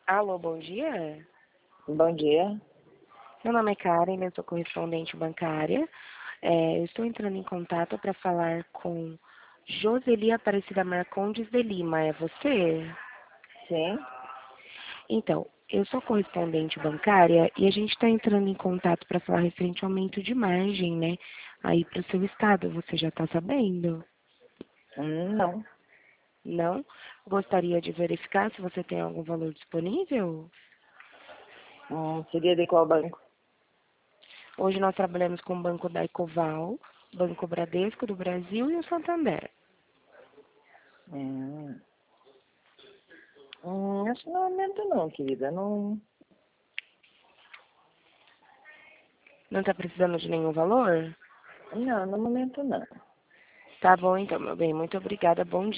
Alô, bom dia. Bom dia. Meu nome é Karen, eu sou correspondente bancária. Eu estou entrando em contato para falar com Joseli Aparecida Marcondes de Lima. É você? Sim. Então, eu sou correspondente bancária e a gente está entrando em contato para falar referente ao aumento de margem, né? Aí para o seu estado, você já está sabendo? Não. Não? Gostaria de verificar se você tem algum valor disponível? Seria de qual banco? Hoje nós trabalhamos com o Banco da Ecoval, Banco Bradesco do Brasil e o Santander. Hum. Acho que no momento não, querida. Não. Não está precisando de nenhum valor? Não, no momento não. Tá bom então, meu bem. Muito obrigada. Bom dia.